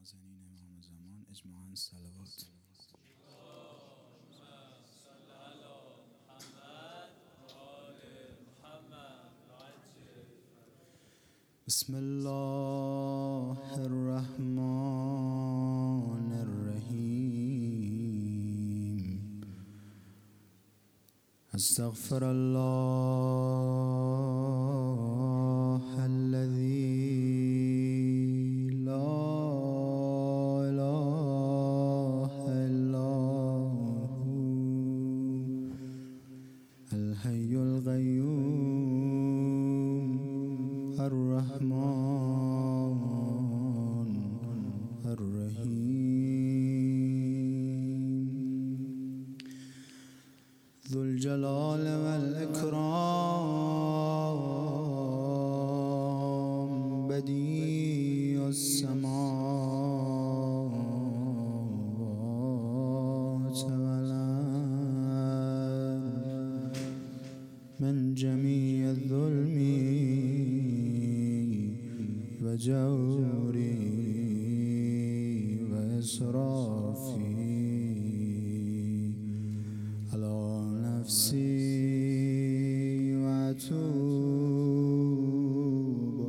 نازنین امام زمان اجماعاً صلوات. بسم الله الرحمن الرحیم. استغفر الله الذي لا اله الا هو الحي القيوم الرحمن الرحيم ذو الجلال والإكرام بديع السماوات والأرض من جميع الظلم وجوري وإسرافي على نفسي وأتوب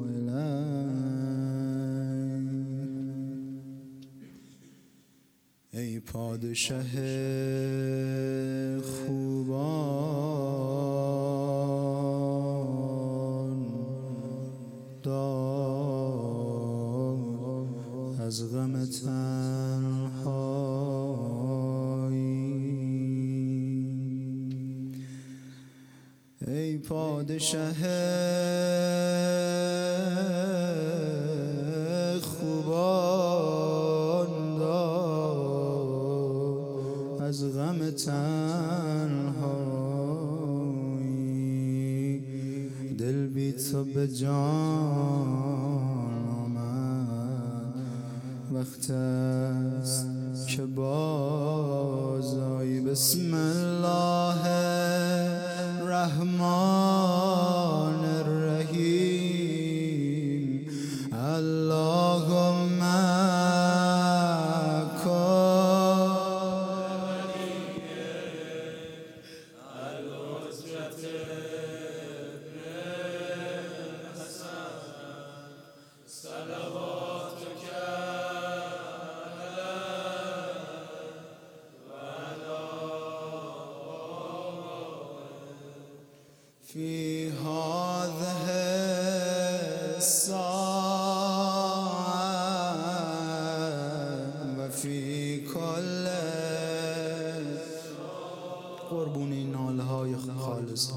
إليه. ای پادشه خوبان، داد از غم تنهایی. ای پادشه خوبان، داد از غم تنهایی. دل بی تو به جان آمد، وقت است که بازآیی. بسم الله الرحمن الرحیم. اللهم في هذه الساعة وفي كل قربون این نالهای خالص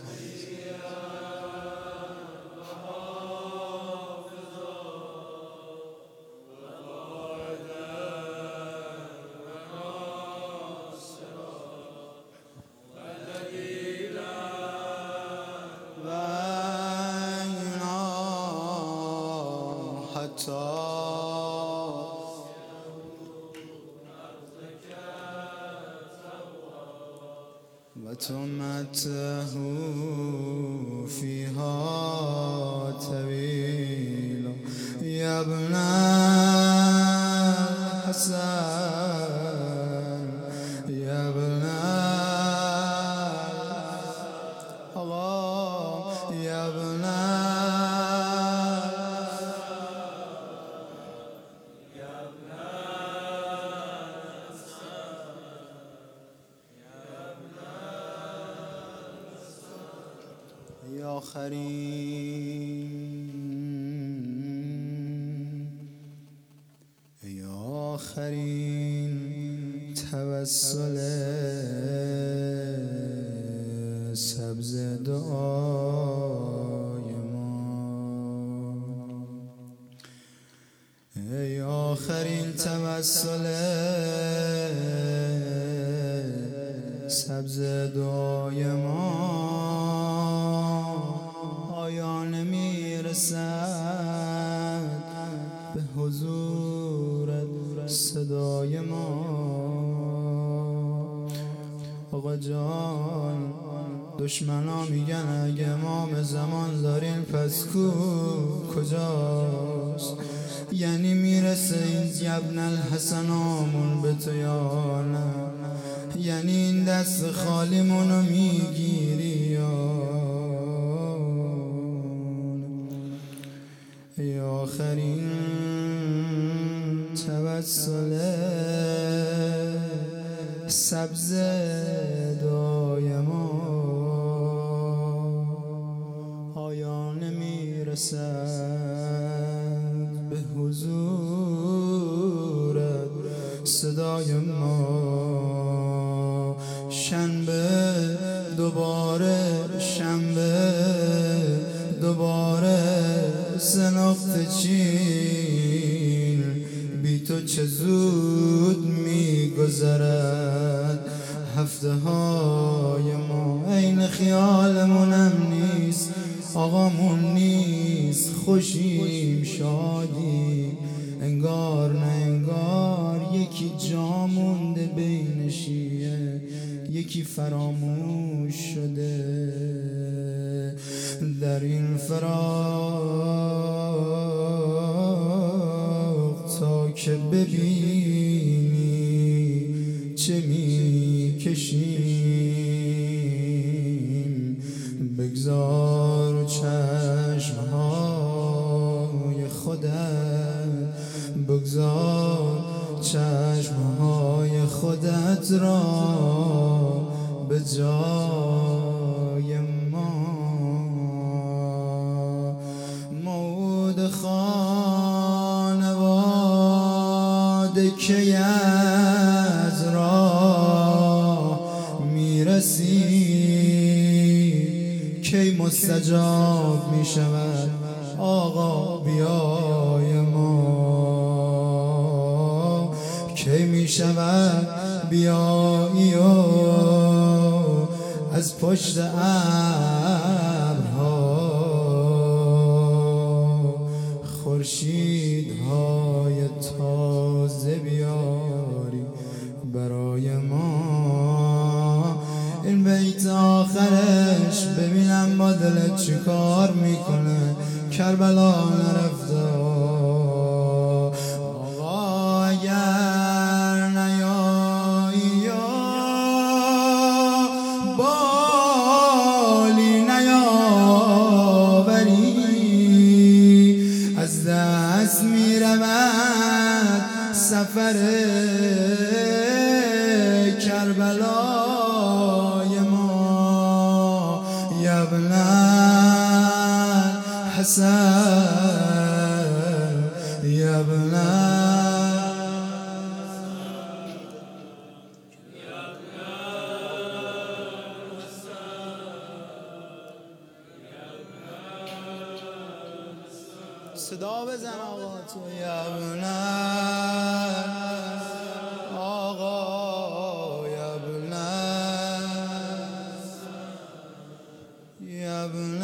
وتمته فيها طويل يا ابن الحسن يا ابن الله يا ابن ای آخرین توسل سبز دعای ما. ای آخرین توسل سبز دعای ما. آیا نمیرسد به حضورت صدای ما؟ آقا جان، دشمنا میگن اگه امام زمان دارین پس کو کجاست؟ یعنی میره میرسه این یبن الحسن آمون به تو یا نه؟ یعنی این دست خالیمونو میگیری یا آخرین توسل سبز دایما آیا نمیرسد به حضورت صدای ما؟ شنبه دوباره سناخت چین بی تو چه زود میگذرد هفته های ما. عین خیالمونم نیست، آقامون نیست، خوشیم شادیم، انگار نه انگار یکی جا مونده بین شیعه، یکی فراموش شده در این فراق تا که ببینی چه میکشیم. بگذار چشمهای خودت، بگذار چشمهای خودت را به جای مود خانواده که از راه میرسی، کی مستجاب میشود آقا بیای ما؟ کی میشود بیایی و از پشت ابرها خورشیدهای تازه بیاری برای ما؟ این بیت آخرش ببینم با دلت چی کار میکنه. کربلا نرفته آقا، اگر نیایی یا بالی نیاوری، از دست میرود سفر کربلای ما. یبن حسن یبن صدا بزن آقا تو یبن آقا یبن یبن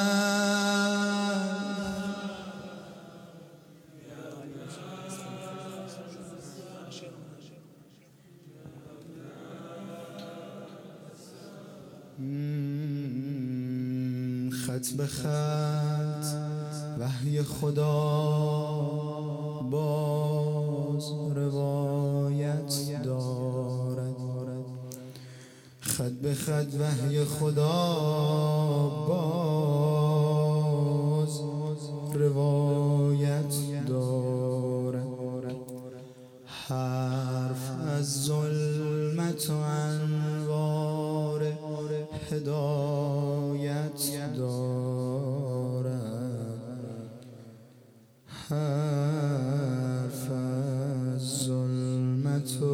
خط به خط وحی خدا باز روایت دارد، خط به خط وحی خدا باز روایت دارد. حرف از ظلمت و انوار هدایت دارد، حرف از ظلمت و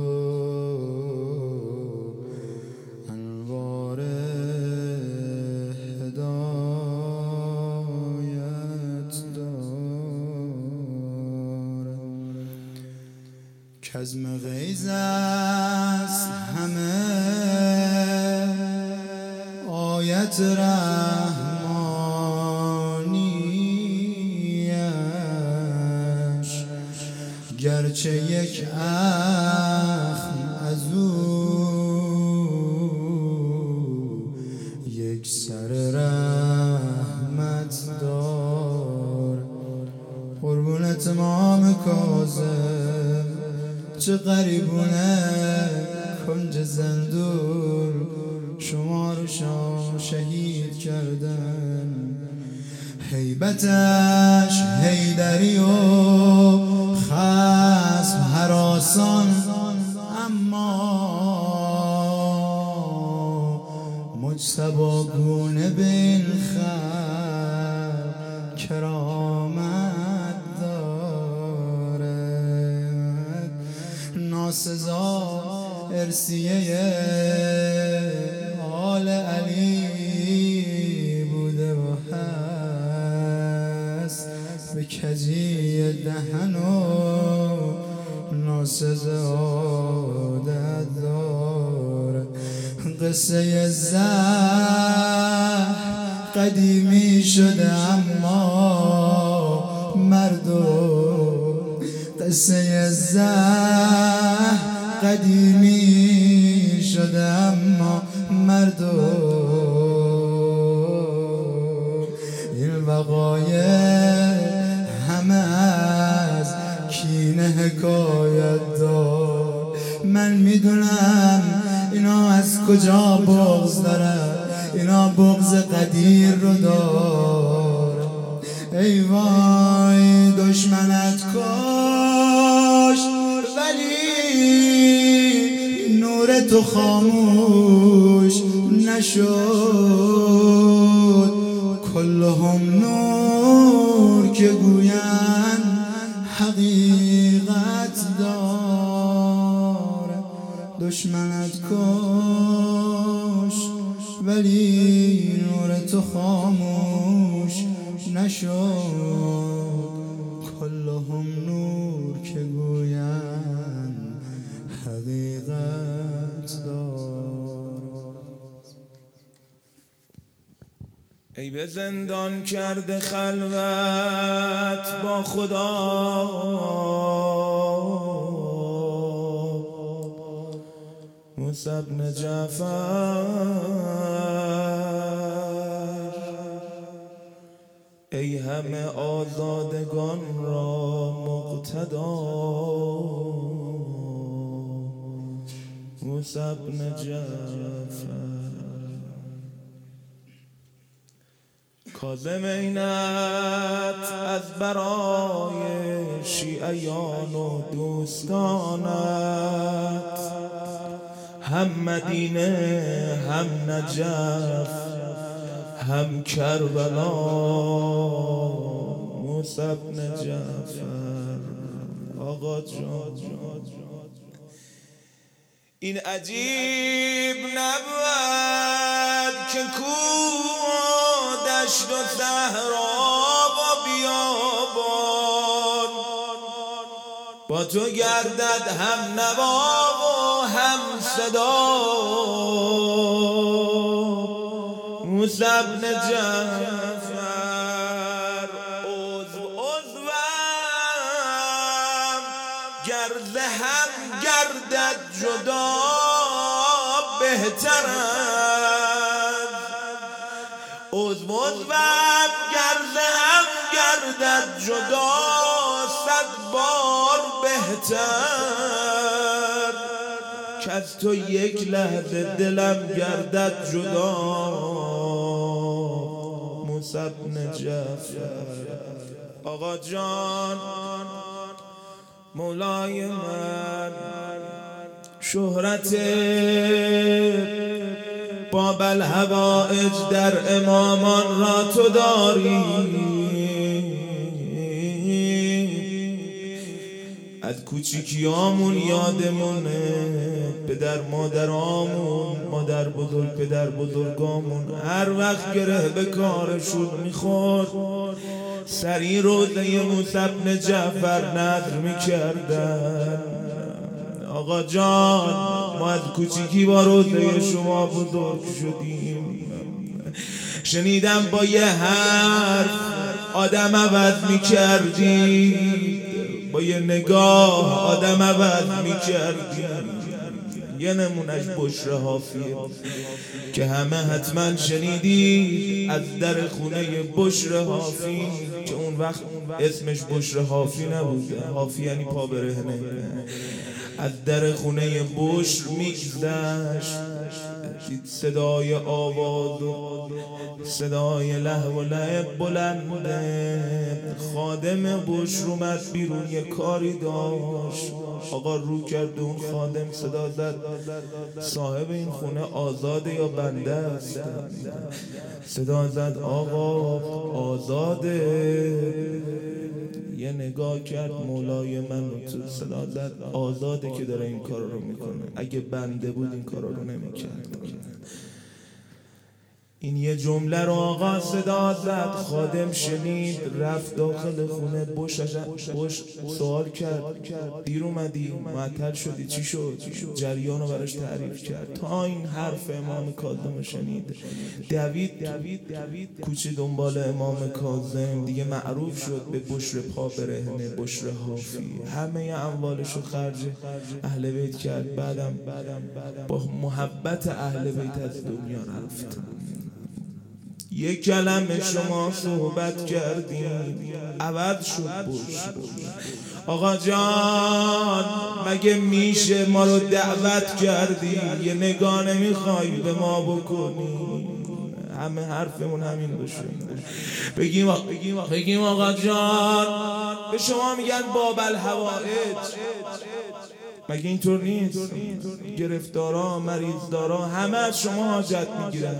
انوار هدایت دارد. کظم غیظ است همه آیت رحمانیش، گرچه یک اخم از او یک سر رحمت دار. قربونت ما امام کاظم، چه غریبونه کنج زندور شما رو شهید کردن. هیبتش حیدری و خصم هراسان، اما مجتباگونه بین خلق کرامت دارد. ناسزا ارثیه آل علی بوده و هست، به کجی دهن و ناسزا عادت دارد. قصه زهر قدیمی شده اما مردم، قصه زهر قدیمی شده اما مردم، این وقایع همه از کینه حکایت دار. من میدونم اینا از کجا بغض دارن، اینا بغض قدیر رو دار. ای وای دشمنت کاش ولی نور تو خاموش نشد. کلهم نور که گویند حقیقت داره. دشمنت کاش ولی نور تو خاموش نشد. کلهم نور که گویند حقیقت دار. ای به زندان کرده خلوت با خدا، موسی بن جعفر. ای همه آزادگان را مقتدا، موسی بن جعفر. کاظم عینت از برای شیعیان و دوستانت، هم مدینه هم نجف هم کربلا، موسی بن جعفر. آقا جان این عجیب نبود که کوه دشت و صحرا و بیابان با تو گردد هم نوا و هم صدا، موسی بن جعفر. عضوم گرد هم گردد جدا بهتر است. عضوم گرد هم گردد جدا 100 بار بهتر، که از تو یک لحظه دلم گردد جدا، موسی بن جعفر. آقا جان مولای من، شهرت باب الحوائج در امامان را تو داری. از کوچیکیامون یادمونه پدر مادرامون، مادر بزرگ پدر بزرگامون هر وقت گره به کارشون میخورد سری روزه موسی بن جعفر نذر میکردن. آقا جان ما از کوچیکی با روزه شما بزرگ شدیم. شنیدم با یه حرف آدم عوض میکردی، با یه نگاه آدم عوض میکردی. یه نمونش بشر حافیه که همه حتما شنیدی از در خونه بشر حافی، که اون وقت اسمش بشر حافی نبوده، حافی یعنی پا برهنه. از در خونه بشر میگذشت، صدای آواز و صدای لهو و لعب بلنده. خادم بشر اومد بیرون، یه کاری داشت. آقا رو کرد اون خادم، صدا زد صاحب این خونه آزاده یا بنده است؟ صدا زد آقا آزاده. یه نگاه کرد مولای من رو تو، صدا زد آزاده که داره این کار رو میکنه، اگه بنده بود این کار رو نمیکرد. این یه جمله رو آقا صدا زد، خادم شنید، رفت داخل خونه. بش سوال کرد دیر اومدی؟ معطل شدی؟ چی شد؟ جریان رو براش تعریف کرد تا این حرف امام کاظم رو شنید. دوید کوچه دنبال امام کاظم، دیگه معروف شد به بشر پا برهنه، بشر حافی. همه اموالش رو خرج اهل بیت کرد. بعدم با محبت اهل بیت از دنیا رفت. یک کلمه شما صحبت کردیم عوض شد بشر. آقا جان مگه میشه ما رو دعوت کردی، یه نگاه نمیخوای به ما بکنی؟ همه حرفمون همین باشه، بگیم آقا جان به شما میگن باب الحوائج، مگه اینطور نیست؟ گرفتارا مریضدارا همه از شما حاجت میگیرن.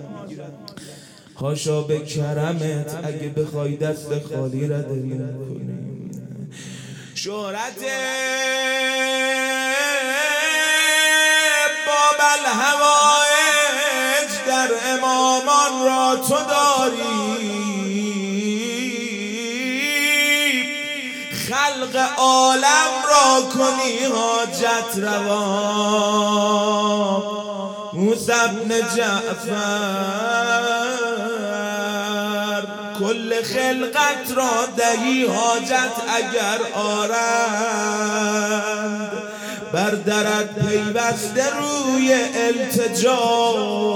حاشا به کرمت اگه بخوای دست خالی را داری کنیم. شهرت باب الحوائج در امامان را تو داری، خلق عالم را کنی حاجت روا. موسی بن جعفر کل خلقت را دهی حاجت اگر آرند، بر درت پیوسته روی التجا.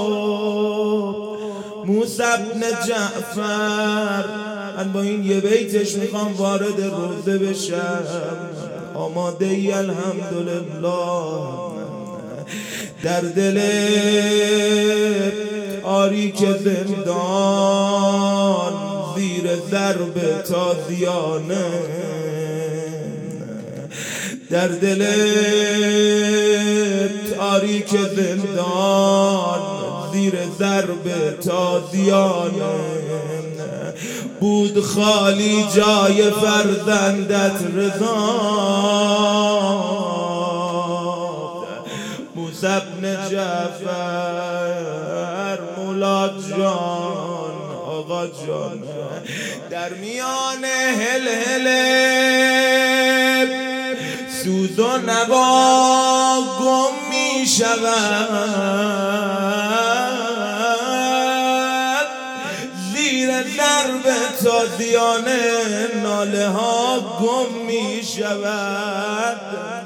موسی بن جعفر، من با این یه بیتش میخوام وارد روضه بشم. آماده ای الحمدلله. در دل تاریک زندان زیر ضرب تازیانه، در دل تاریک زندان زیر ضرب تازیانه، بود خالی جای فرزندت رضا. موسی بن جعفر مولا جان آقا جان، در میان هلهله سوز و نوا گم می شود، زیر ضرب تازیانه ناله ها گم می شود.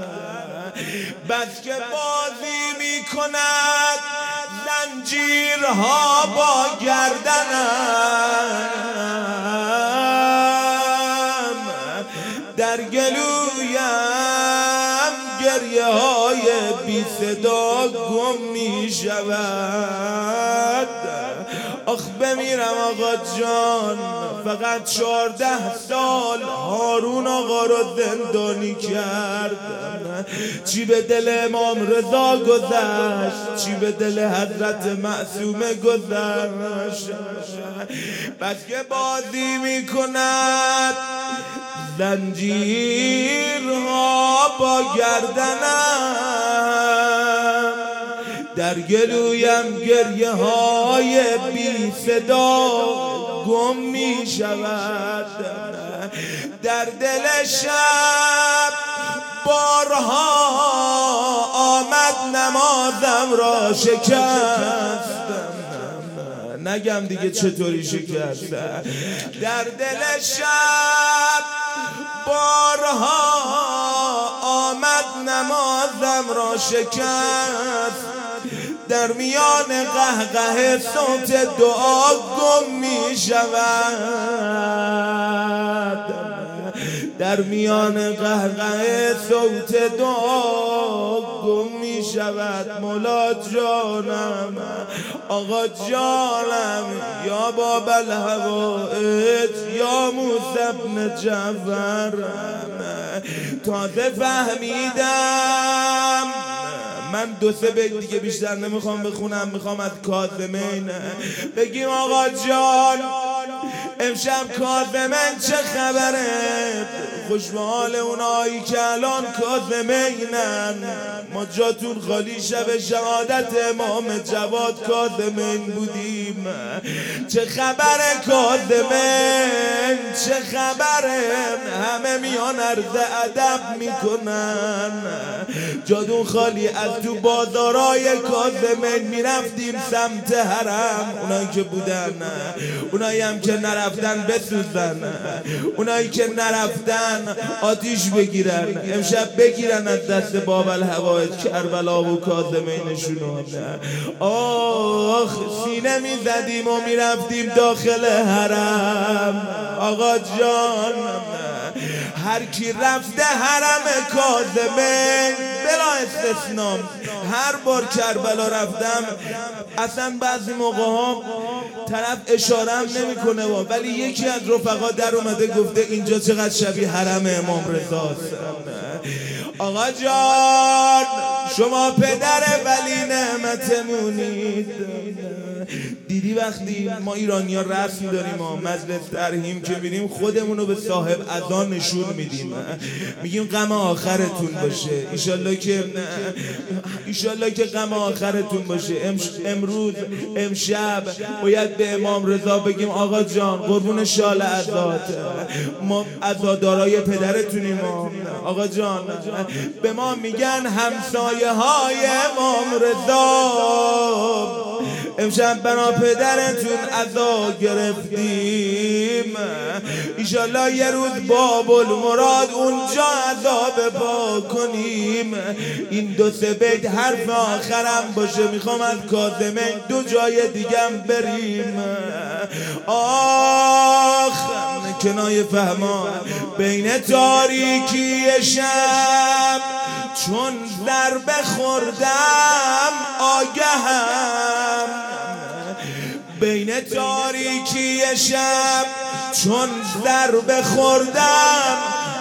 بس که بازی می کند زنجیرها با گردنم، در گلویم گریه های بی صدا گم می شود. آخ بمیرم آقا جان، فقط 14 سال هارون آقا رو زندانی کرد. چی به دل امام رضا گذشت، چی به دل حضرت معصومه گذشت. بس که بازی می کند زنجیرها با گردنم، در گلویم گریه های بی صدا گم می شود. در دل شب بارها آمد نمازم را شکستم، نگم دیگه چطوری شکستم. در دل شب بارها آمد نمازم را شکست، در میان قهقه صوت دعا گم می شود، در میان قهقه صوت دعا گم می شود. مولا جانم، آقا جانم، یا باب الهوائج، یا موسی بن جعفر، تازه فهمیدم. من 2-3 بیت دیگه بیشتر نمیخوام بخونم، میخوام از کاظمین بگیم آقا جان امشب کاظمین چه خبره؟ خوش به حال اونایی که الان کاظمینن. ما جاتون خالی شب شهادت امام جواد کاظمین بودیم. چه خبره کاظمین؟ چه خبره؟ همه میان عرض ادب میکنن. جاتون خالی، از تو بازارای کاظمین میرفتیم سمت حرم. اونایی که بودن، اونایی هم که نرفتن بسوزن، اونایی که نرفتن آتیش بگیرن، امشب بگیرن از دست باب الهوائج کربلا و کاظمینشون. آخ سینه میزدیم و میرفتیم داخل حرم. آقا جان هر کی رفته حرم کاظمین بلا استثناء، هر بار کربلا رفتم اصلا بعضی موقع ها طرف اشارم نمیکنه ولی یکی از رفقا در اومده گفته اینجا چقدر شبیه حرم امام رضاست. آقا جان شما پدر ولی نعمتمونید. دیدی وقتی ما ایرانی ها رسم داریم، ما مجلس ترحیم که میریم خودمونو به صاحب اذان نشون میدیم، میگیم غم آخرتون باشه، ایشالله که غم آخرتون باشه. امروز امشب باید به امام رضا بگیم آقا جان قربون شال عزات، ما عزادارای پدرتونیم. آقا جان به ما میگن همسایه های امام رضا امشب بنا پدرتون عزا گرفتیم، ایشالله یه روز باب المراد اونجا عذاب پا کنیم. این 2-3 بیت حرف آخرم باشه، میخوام از کاظمین 2 جای دیگم بریم. آخ کنایه فهمان بین تاریکی شب چون ضربه خوردم آگهم، بین تاریکی شب چون ضربه خوردم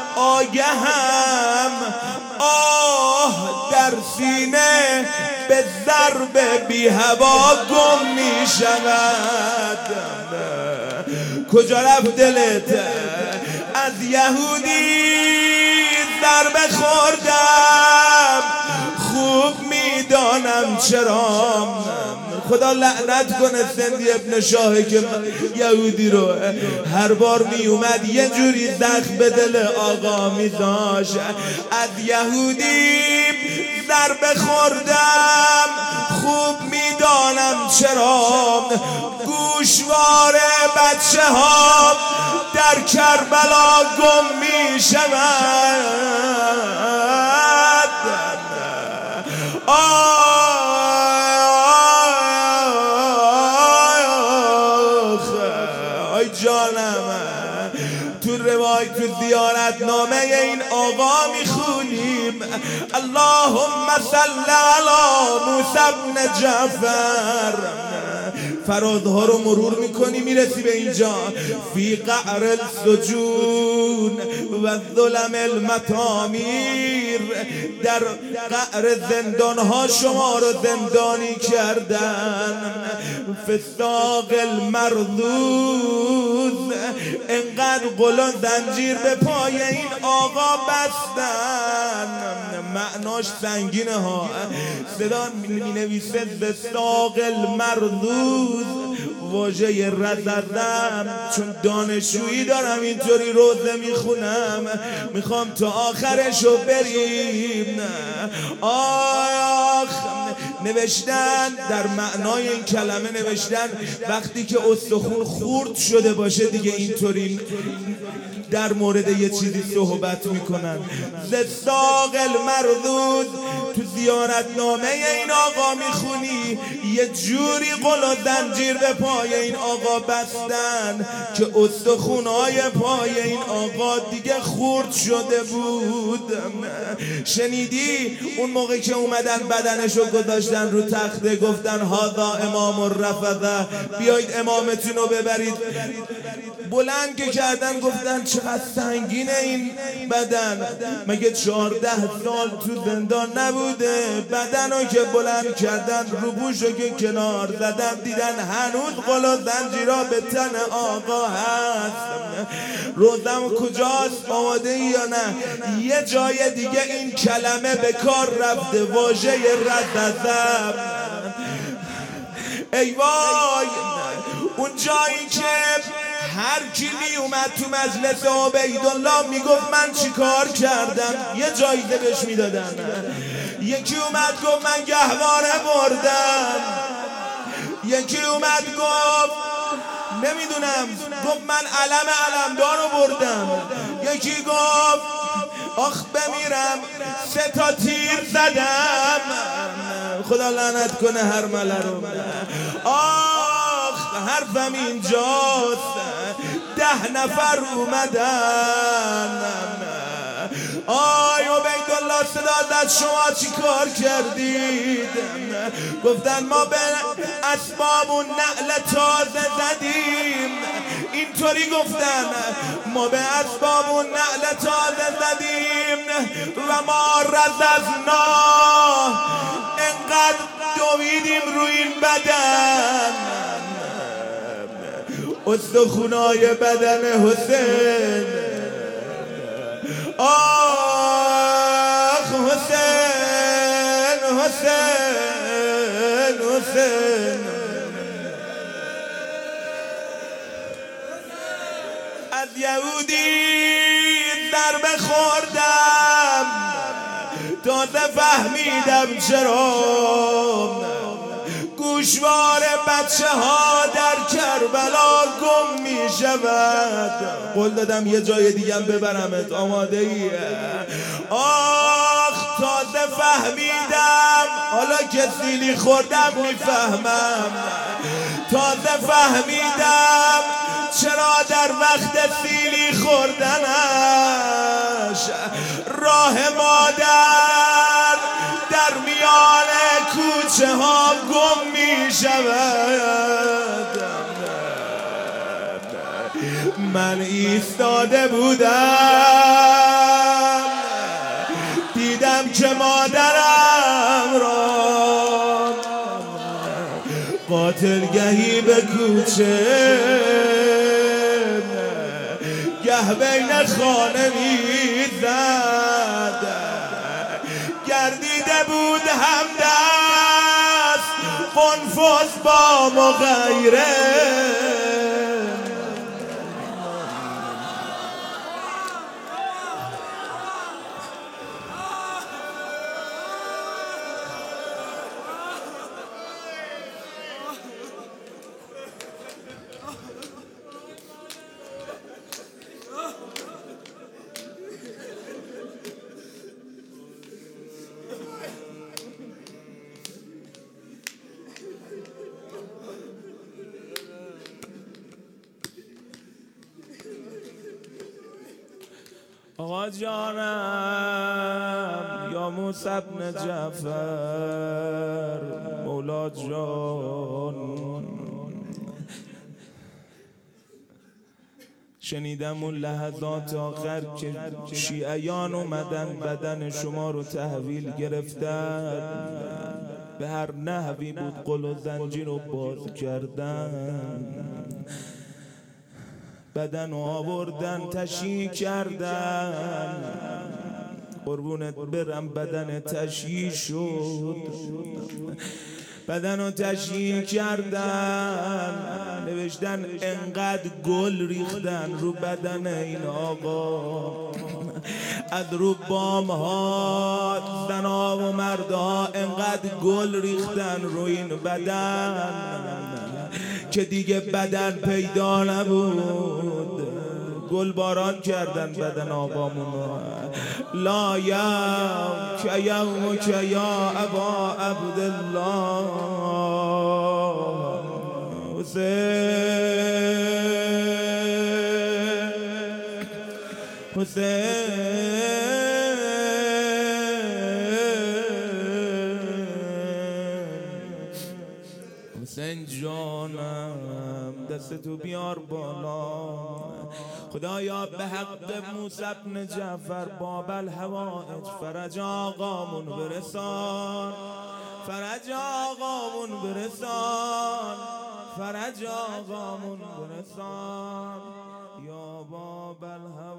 آگهم، آه در سینه به ضرب بی هوا گم می شود. کجا رفت دلت؟ از یهودی ضربه خوردم، خوب میدانم چرا. خدا لعنت کنه سندی ابن شاه که یهودی رو هر بار می اومد یه جوری زخم به دل آقا میذاش. از یهودی ضربه خوردم، خوب میدانم چرا. گوشوار بچه ها در کربلا گم می شود. آی جانم تو روایت تو زیارت نامه این آقا میخونیم اللهم صل علی موسی بن جعفر. فرادها رو مرور میکنی میرسی به اینجا. فی قعر السجون و ظلم المطامیر، در قعر زندانها شما رو زندانی کردن. فساق المرضوز، انقدر قل و زنجیر به پای این آقا بستن، معناش سنگینه ها. صدا می نویسه فساق المرضوز، واژه رزدم، چون دانشجویی دارم اینطوری روزه میخونم، میخوام تا آخرشو بریم. آخ نوشتن در معنای این کلمه نوشتن وقتی که استخون خورد شده باشه دیگه اینطوری در مورد یه چیزی صحبت میکنن. زستاق المردود تو زیارتنامه این آقا میخونی یه جوری قل و زنجیر به پای این آقا بستن که استخونای پای این آقا دیگه خورد شده بود. شنیدی اون موقع که اومدن بدنشو گذاشتن رو تخته گفتن هاذا امام الرفضه، بیایید امامتون رو ببرید. بلند که کردن گفتن چقدر سنگینه این بدن، مگه 14 سال تو زندان نبوده؟ بدنو که بلند کردن روبوشو که کنار زدن دیدن هنوز قل و زنجیرا به تن آقا هست. روزم کجاست؟ آماده یا نه؟ یه جای دیگه این کلمه به کار رفته، واژه رززم. ای وای اون جایی که هر کی می اومد تو مجلس عبیدالله میگفت من چی کار کردم یه جایزه بهش میدادن. یکی اومد گفت من گهواره بردم، یکی اومد گفت نمیدونم گفت من علم علمدار رو بردم، یکی گفت آخ بمیرم 3 تا تیر زدم. خدا لعنت کنه هر مله رو. آخ حرفم اینجاست 10 نفر اومدن. آی عبیدالله صدا زد شما چی کار کردید؟ گفتن ما به اسباب و نعل تازه زدیم. اینطوری گفتن ما به اسباب و نعل تازه زدیم و ما رززنا، انقدر دویدیم روی این بدن استخونای بدن حسین. آخ حسین حسین حسین. از یهودی ضربه خوردم تازه فهمیدم چرا گوشوار بچه ها در کربلا گم می شود. قول دادم یه جای دیگه ببرمت، آماده ایه؟ آخ تازه فهمیدم، حالا که سیلی خوردم میفهمم، تازه فهمیدم چرا در وقت سیلی خوردنش راه مادر در میان کوچه ها گم می شود. من ایستاده بودم دیدم که مادرم را قاتلگهی به کوچه گه بین خانه میزد، گردیده بود همدست قنفذ با مغیره. آقا جانم یا موسی بن جعفر مولا جان، شنیدم اون لحظات آخر که شیعیان اومدن بدن شما رو تحویل گرفتن، به هر نحوی بود قل و زنجیر رو باز کردن، بدن رو آوردن تشییع کردن. قربونت برم بدن تشییع شد، بدن رو تشییع کردن، نوشتن انقدر گل ریختن رو بدن این آقا از رو بام ها زنا و مردها انقدر گل ریختن رو این بدن که دیگه بدن پیدا نبود. گل باران کردن بدن آقامون. لا یوم که یوم که یا ابا عبدالله حسین جانم دستتو بیار بالا. خدایا به حق موسی بن جعفر باب الحوائج فرج آقامون برسان، فرج آقامون برسان، فرج آقامون برسان یا باب الحوائج.